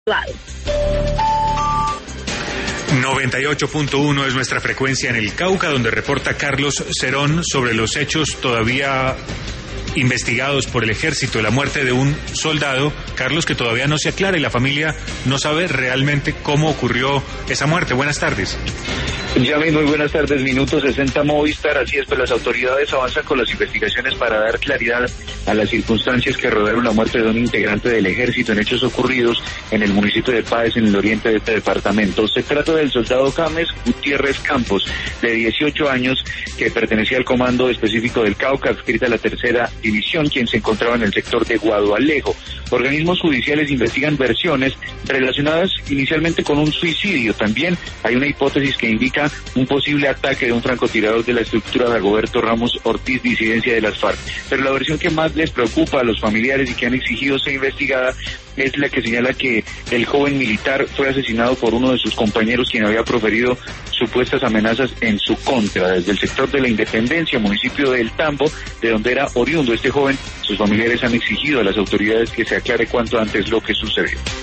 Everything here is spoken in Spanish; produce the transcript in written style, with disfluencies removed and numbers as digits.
98.1 es nuestra frecuencia en el Cauca, donde reporta Carlos Cerón sobre los hechos todavía investigados por el ejército, la muerte de un soldado, Carlos, que todavía no se aclara y la familia no sabe realmente cómo ocurrió esa muerte. Buenas tardes. Yami, muy buenas tardes. Minuto 60 Movistar. Así es, pues las autoridades avanzan con las investigaciones para dar claridad a las circunstancias que rodearon la muerte de un integrante del ejército en hechos ocurridos en el municipio de Páez, en el oriente de este departamento. Se trata del soldado James Gutiérrez Campos, de 18 años, que pertenecía al comando específico del Cauca, adscrita a la tercera división, quien se encontraba en el sector de Guadualejo. Organismos judiciales investigan versiones relacionadas inicialmente con un suicidio. También hay una hipótesis que indica un posible ataque de un francotirador de la estructura de Dagoberto Ramos Ortiz, disidencia de las FARC. Pero la versión que más les preocupa a los familiares y que han exigido ser investigada es la que señala que el joven militar fue asesinado por uno de sus compañeros, quien había proferido supuestas amenazas en su contra. Desde el sector de la Independencia, municipio del Tambo, de donde era oriundo este joven, sus familiares han exigido a las autoridades que se aclare cuanto antes lo que sucedió.